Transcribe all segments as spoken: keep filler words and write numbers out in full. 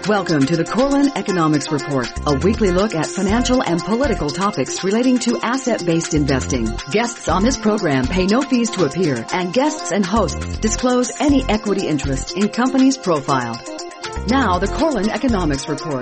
Welcome to the Corlin Economics Report, a weekly look at financial and political topics relating to asset-based investing. Guests on this program pay no fees to appear, and guests and hosts disclose any equity interest in companies profiled. Now, the Corlin Economics Report.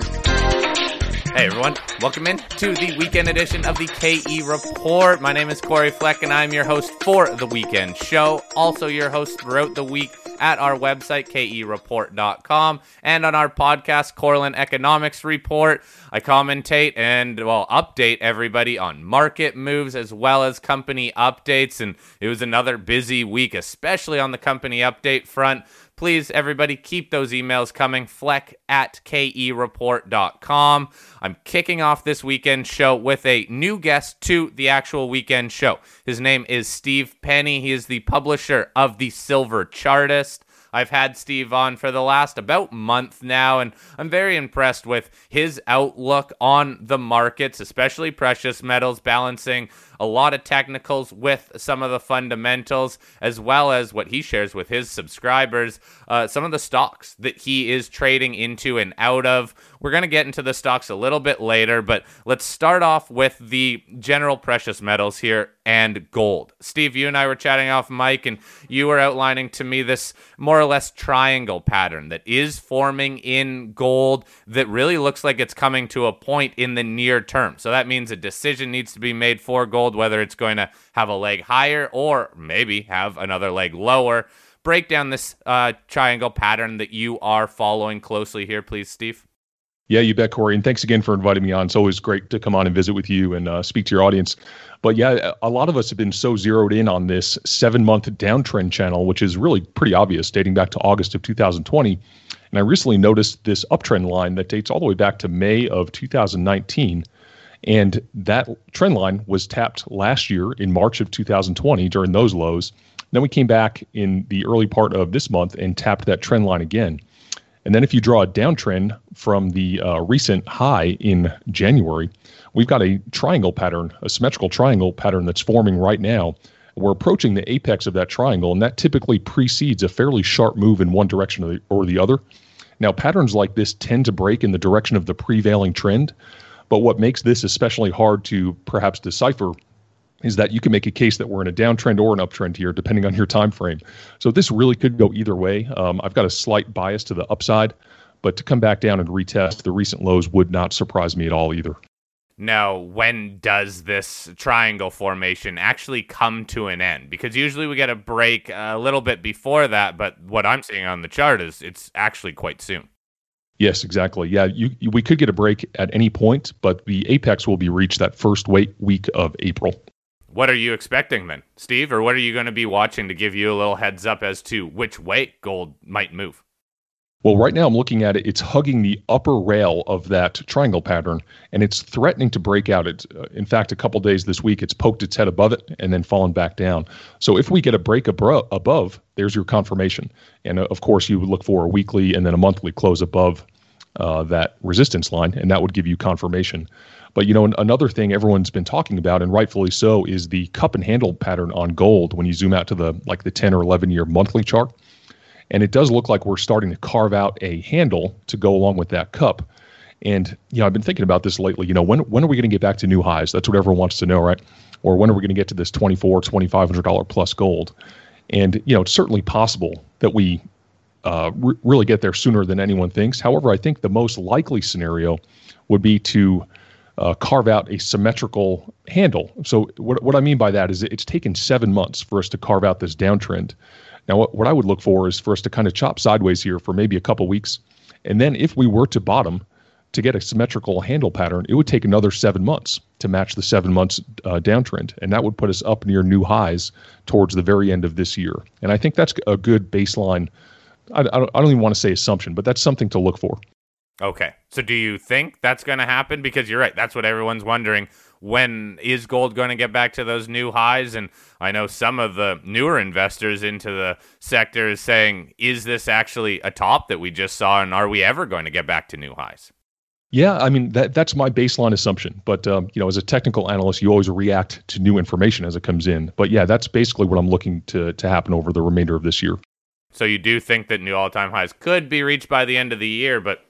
Hey everyone, welcome in to the weekend edition of the K E Report. My name is Corey Fleck and I'm your host for the weekend show. Also your host throughout the week at our website, K E report dot com, and on our podcast, Corlin Economics Report. I commentate and, well, update everybody on market moves as well as company updates, and it was another busy week, especially on the company update front. Please, everybody, keep those emails coming, fleck at K E report dot com. I'm kicking off this weekend show with a new guest to the actual weekend show. His name is Steve Penny. He is the publisher of The Silver Chartist. I've had Steve on for the last about month now, and I'm very impressed with his outlook on the markets, especially precious metals, balancing a lot of technicals with some of the fundamentals, as well as what he shares with his subscribers, uh, some of the stocks that he is trading into and out of. We're going to get into the stocks a little bit later, but let's start off with the general precious metals here and gold. Steve, you and I were chatting off mic, and you were outlining to me this more or less triangle pattern that is forming in gold that really looks like it's coming to a point in the near term. So that means a decision needs to be made for gold, whether it's going to have a leg higher or maybe have another leg lower. Break down this uh, triangle pattern that you are following closely here, please, Steve. Yeah, you bet, Corey. And thanks again for inviting me on. It's always great to come on and visit with you and uh, speak to your audience. But yeah, a lot of us have been so zeroed in on this seven-month downtrend channel, which is really pretty obvious, dating back to August of two thousand twenty. And I recently noticed this uptrend line that dates all the way back to May of two thousand nineteen. And that trend line was tapped last year in March of two thousand twenty during those lows. Then we came back in the early part of this month and tapped that trend line again. And then if you draw a downtrend from the uh, recent high in January, we've got a triangle pattern, a symmetrical triangle pattern that's forming right now. We're approaching the apex of that triangle, and that typically precedes a fairly sharp move in one direction or the, or the other. Now, patterns like this tend to break in the direction of the prevailing trend, but what makes this especially hard to perhaps decipher is that you can make a case that we're in a downtrend or an uptrend here, depending on your time frame. So this really could go either way. Um, I've got a slight bias to the upside, but to come back down and retest the recent lows would not surprise me at all either. Now, when does this triangle formation actually come to an end? Because usually we get a break a little bit before that, but what I'm seeing on the chart is it's actually quite soon. Yes, exactly. Yeah, you, you, we could get a break at any point, but the apex will be reached that first wait week of April. What are you expecting then, Steve? Or what are you going to be watching to give you a little heads up as to which way gold might move? Well, right now I'm looking at it. It's hugging the upper rail of that triangle pattern, and it's threatening to break out. It, uh, in fact, a couple days this week, it's poked its head above it and then fallen back down. So if we get a break abro- above, there's your confirmation. And uh, of course, you would look for a weekly and then a monthly close above uh, that resistance line, and that would give you confirmation. But, you know, another thing everyone's been talking about, and rightfully so, is the cup and handle pattern on gold when you zoom out to the like the ten or eleven year monthly chart. And it does look like we're starting to carve out a handle to go along with that cup. And, you know, I've been thinking about this lately. You know, when when are we going to get back to new highs? That's what everyone wants to know, right? Or when are we going to get to this twenty-four, twenty-five hundred dollars plus gold? And, you know, it's certainly possible that we uh, re- really get there sooner than anyone thinks. However, I think the most likely scenario would be to Uh, carve out a symmetrical handle. So what what I mean by that is it's taken seven months for us to carve out this downtrend. Now, what, what I would look for is for us to kind of chop sideways here for maybe a couple weeks. And then if we were to bottom to get a symmetrical handle pattern, it would take another seven months to match the seven months uh, downtrend. And that would put us up near new highs towards the very end of this year. And I think that's a good baseline. I, I, don't, I don't even want to say assumption, but that's something to look for. Okay, so do you think that's going to happen? Because you're right, that's what everyone's wondering. When is gold going to get back to those new highs? And I know some of the newer investors into the sector is saying, is this actually a top that we just saw, and are we ever going to get back to new highs? Yeah, I mean, that that's my baseline assumption. But, um, you know, as a technical analyst, you always react to new information as it comes in. But yeah, that's basically what I'm looking to to happen over the remainder of this year. So you do think that new all-time highs could be reached by the end of the year, but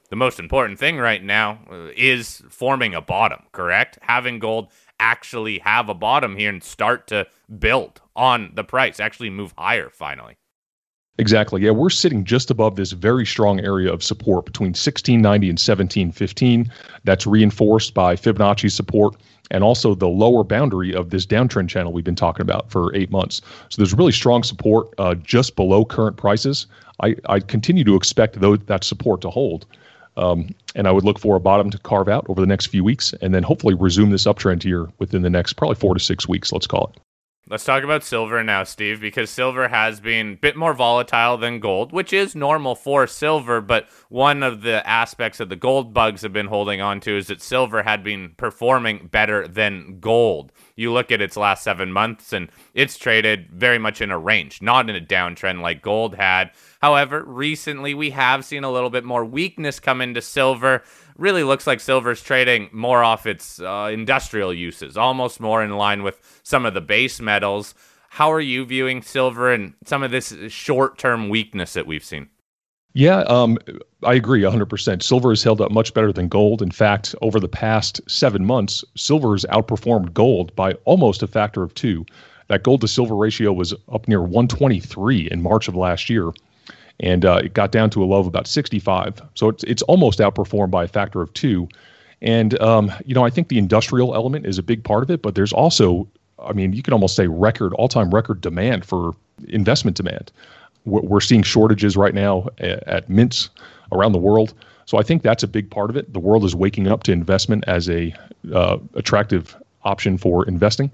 the most important thing right now uh, is forming a bottom, correct? Having gold actually have a bottom here and start to build on the price, actually move higher finally. Exactly. Yeah, we're sitting just above this very strong area of support between sixteen ninety and seventeen fifteen. That's reinforced by Fibonacci support and also the lower boundary of this downtrend channel we've been talking about for eight months. So there's really strong support uh, just below current prices. I, I continue to expect those, that support to hold. Um, and I would look for a bottom to carve out over the next few weeks and then hopefully resume this uptrend here within the next probably four to six weeks, let's call it. Let's talk about silver now, Steve, because silver has been a bit more volatile than gold, which is normal for silver, but one of the aspects that the gold bugs have been holding on to is that silver had been performing better than gold. You look at its last seven months, and it's traded very much in a range, not in a downtrend like gold had. However, recently we have seen a little bit more weakness come into silver. Really looks like silver's trading more off its uh, industrial uses, almost more in line with some of the base metals. How are you viewing silver and some of this short-term weakness that we've seen? Yeah, um, I agree one hundred percent. Silver has held up much better than gold. In fact, over the past seven months, silver has outperformed gold by almost a factor of two. That gold to silver ratio was up near one twenty-three in March of last year. And uh, it got down to a low of about sixty-five. So it's it's almost outperformed by a factor of two. And, um, you know, I think the industrial element is a big part of it, but there's also, I mean, you can almost say record, all-time record demand for investment demand. We're, we're seeing shortages right now at, at mints around the world. So I think that's a big part of it. The world is waking up to investment as a uh, attractive option for investing.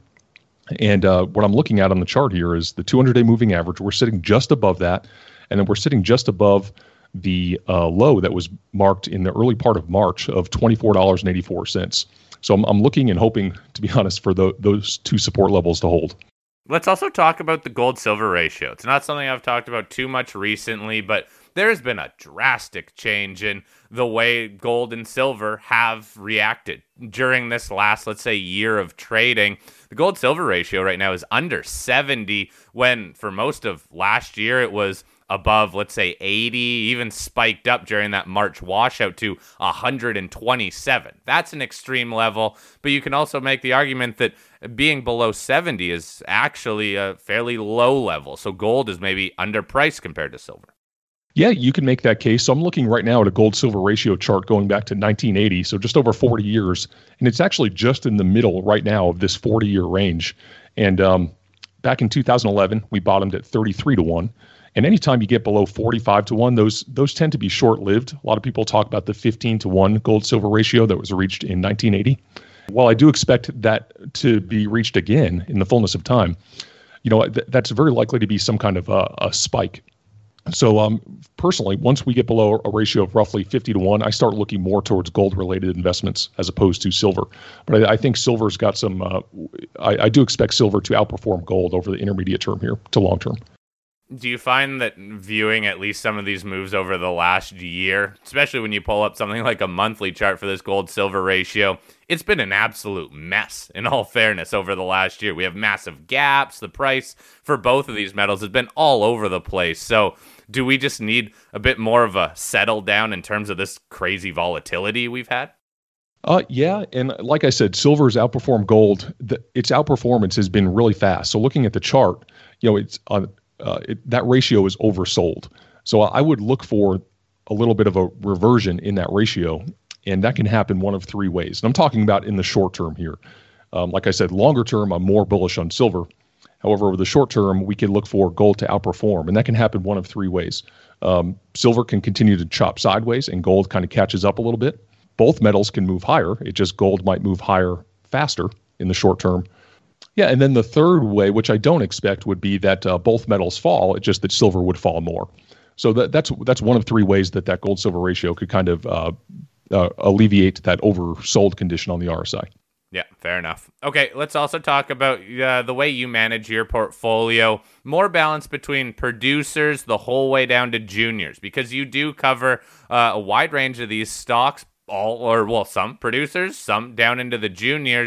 And uh, what I'm looking at on the chart here is the two hundred day moving average. We're sitting just above that. And then we're sitting just above the uh, low that was marked in the early part of March of twenty-four dollars and eighty-four cents. So I'm, I'm looking and hoping, to be honest, for the, those two support levels to hold. Let's also talk about the gold-silver ratio. It's not something I've talked about too much recently, but there's been a drastic change in the way gold and silver have reacted during this last, let's say, year of trading. The gold-silver ratio right now is under seventy, when for most of last year it was above, let's say, eighty, even spiked up during that March washout to one hundred twenty-seven. That's an extreme level, but you can also make the argument that being below seventy is actually a fairly low level. So gold is maybe underpriced compared to silver. Yeah, you can make that case. So I'm looking right now at a gold-silver ratio chart going back to nineteen eighty, so just over forty years. And it's actually just in the middle right now of this forty-year range. And um, back in two thousand eleven, we bottomed at thirty-three to one. And anytime you get below forty-five to one, those those tend to be short-lived. A lot of people talk about the fifteen to one gold-silver ratio that was reached in nineteen eighty. While I do expect that to be reached again in the fullness of time, you know, th- that's very likely to be some kind of uh, a spike. So um, personally, once we get below a ratio of roughly fifty to one, I start looking more towards gold-related investments as opposed to silver. But I, I think silver's got some, uh, I, I do expect silver to outperform gold over the intermediate term here to long term. Do you find that viewing at least some of these moves over the last year, especially when you pull up something like a monthly chart for this gold-silver ratio, it's been an absolute mess, in all fairness, over the last year. We have massive gaps. The price for both of these metals has been all over the place. So do we just need a bit more of a settle down in terms of this crazy volatility we've had? Uh, yeah, and like I said, silver has outperformed gold. The, its outperformance has been really fast. So looking at the chart, you know, it's on. Uh, it, that ratio is oversold. So I would look for a little bit of a reversion in that ratio, and that can happen one of three ways. And I'm talking about in the short term here. Um, like I said, longer term, I'm more bullish on silver. However, over the short term, we can look for gold to outperform, and that can happen one of three ways. Um, silver can continue to chop sideways, and gold kind of catches up a little bit. Both metals can move higher. It just gold might move higher faster in the short term. Yeah, and then the third way, which I don't expect, would be that uh, both metals fall. It's just that silver would fall more. So that, that's that's one of three ways that that gold-silver ratio could kind of uh, uh, alleviate that oversold condition on the R S I. Yeah, fair enough. Okay, let's also talk about uh, the way you manage your portfolio. More balance between producers the whole way down to juniors, because you do cover uh, a wide range of these stocks, all or well, some producers, some down into the juniors.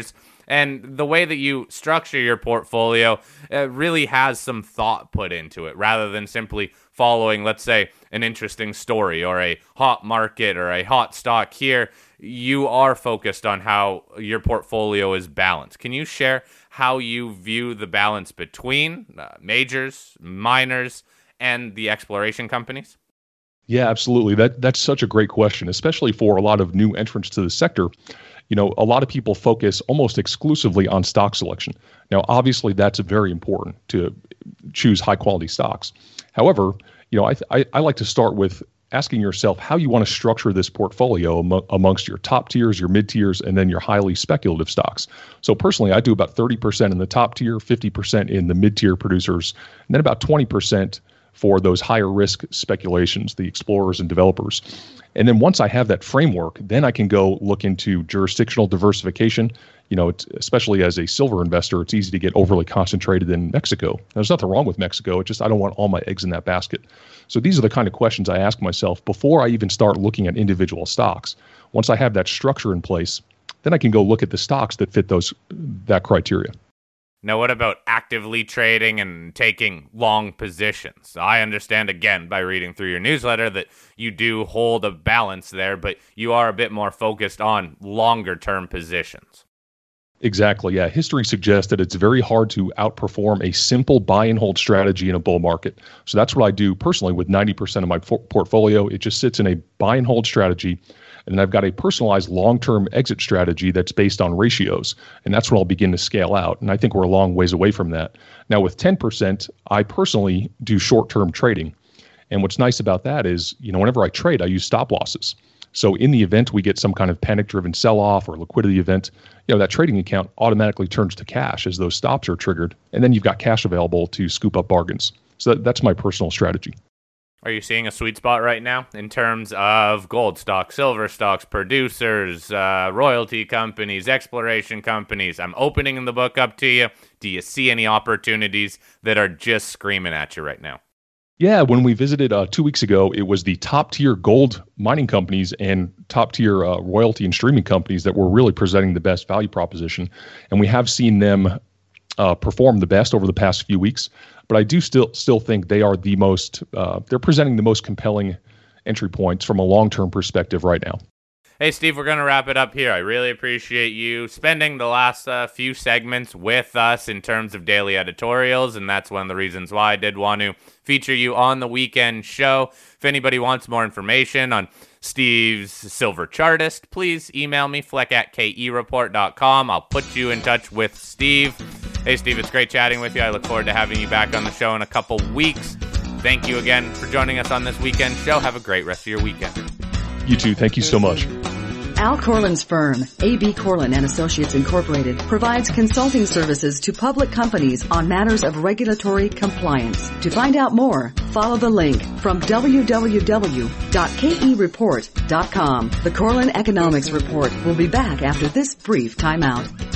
And the way that you structure your portfolio uh, really has some thought put into it, rather than simply following, let's say, an interesting story or a hot market or a hot stock here. You are focused on how your portfolio is balanced. Can you share how you view the balance between uh, majors, minors, and the exploration companies? Yeah, absolutely. That that's such a great question, especially for a lot of new entrants to the sector. You know, a lot of people focus almost exclusively on stock selection. Now, obviously, that's very important to choose high quality stocks. However, you know, I, I, I like to start with asking yourself how you want to structure this portfolio am- amongst your top tiers, your mid tiers, and then your highly speculative stocks. So personally, I do about thirty percent in the top tier, fifty percent in the mid tier producers, and then about twenty percent for those higher risk speculations, the explorers and developers. And then once I have that framework, then I can go look into jurisdictional diversification. You know, it's, especially as a silver investor, it's easy to get overly concentrated in Mexico. There's nothing wrong with Mexico. It's just I don't want all my eggs in that basket. So these are the kind of questions I ask myself before I even start looking at individual stocks. Once I have that structure in place, then I can go look at the stocks that fit those that criteria. Now, what about actively trading and taking long positions? I understand, again, by reading through your newsletter that you do hold a balance there, but you are a bit more focused on longer-term positions. Exactly, yeah. History suggests that it's very hard to outperform a simple buy and hold strategy in a bull market. So that's what I do personally with ninety percent of my for- portfolio. It just sits in a buy and hold strategy. And I've got a personalized long-term exit strategy that's based on ratios. And that's what I'll begin to scale out. And I think we're a long ways away from that. Now with ten percent, I personally do short-term trading. And what's nice about that is, you know, whenever I trade, I use stop losses. So in the event we get some kind of panic-driven sell-off or liquidity event, you know, that trading account automatically turns to cash as those stops are triggered. And then you've got cash available to scoop up bargains. So that, that's my personal strategy. Are you seeing a sweet spot right now in terms of gold stocks, silver stocks, producers, uh, royalty companies, exploration companies? I'm opening the book up to you. Do you see any opportunities that are just screaming at you right now? Yeah, when we visited uh, two weeks ago, it was the top tier gold mining companies and top tier uh, royalty and streaming companies that were really presenting the best value proposition. And we have seen them uh, perform the best over the past few weeks. But I do still still think they are the most, uh, they're presenting the most compelling entry points from a long-term perspective right now. Hey, Steve, we're going to wrap it up here. I really appreciate you spending the last uh, few segments with us in terms of daily editorials, and that's one of the reasons why I did want to feature you on the weekend show. If anybody wants more information on Steve's Silver Chartist, please email me, fleck at k e report dot com. I'll put you in touch with Steve. Hey, Steve, it's great chatting with you. I look forward to having you back on the show in a couple weeks. Thank you again for joining us on this weekend show. Have a great rest of your weekend. You too. Thank you so much. Al Corlin's firm, A B Corlin and Associates Incorporated, provides consulting services to public companies on matters of regulatory compliance. To find out more, follow the link from w w w dot k e report dot com. The Corlin Economics Report will be back after this brief timeout.